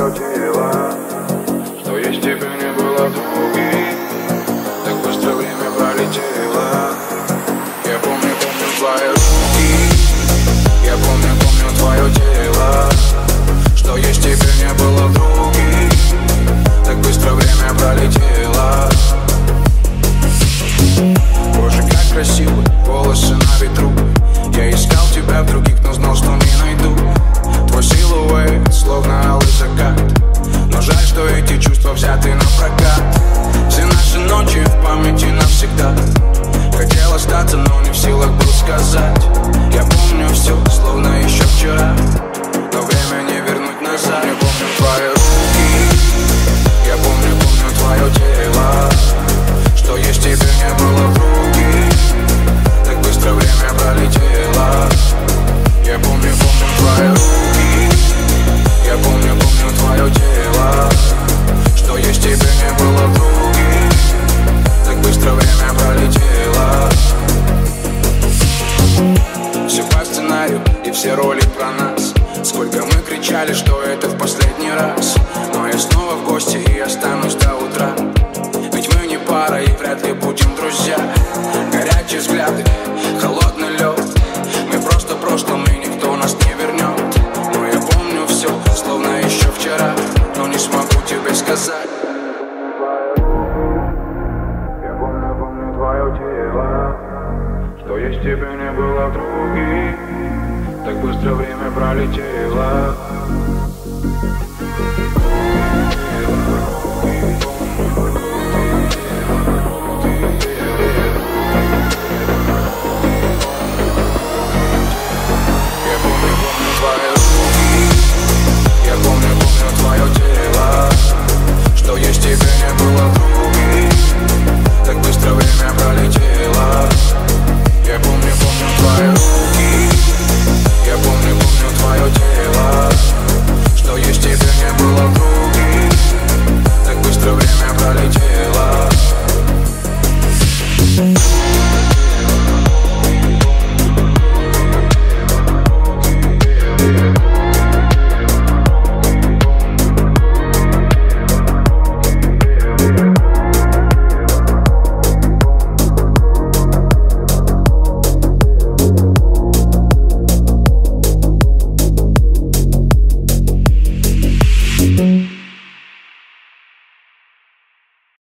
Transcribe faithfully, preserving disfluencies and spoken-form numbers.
твое тело. Что есть тебя не было в других. Так быстро время пролетело. Я помню, помню твои руки. Я помню, помню твое тело. Что есть тебя не было в других. Так быстро время пролетело. Боже, как красиво, волосы на ветру. Я искал тебя в других, но знал, что не найду. Твой силуэт, словно алый закат. Но жаль, что эти чувства взяты на прокат. Все наши ночи в памяти навсегда. Хотел остаться, но не в силах был сказать. Я помню все, словно еще вчера. Но время не вернуть назад. Я помню твои руки. Я помню, помню твое тело. Что есть тебя не было в других. Так быстро время пролетело. Я помню, помню твои руки. Я помню, помню твое тело. Что есть тебя не было в других. Так быстро время пролетело. Все по сценарию и все роли про нас. Сколько мы кричали, что это в последний раз. Но я снова в гости и останусь до утра. Ведь мы не пара и вряд ли будем друзья. Горячие взгляды, холодный лед. Мы просто в прошлом и никто нас не вернет. Но я помню все, словно еще вчера. Но не смогу тебе сказать. Я помню, помню твое тело. Что есть тебя не было в других. Так быстро время пролетело.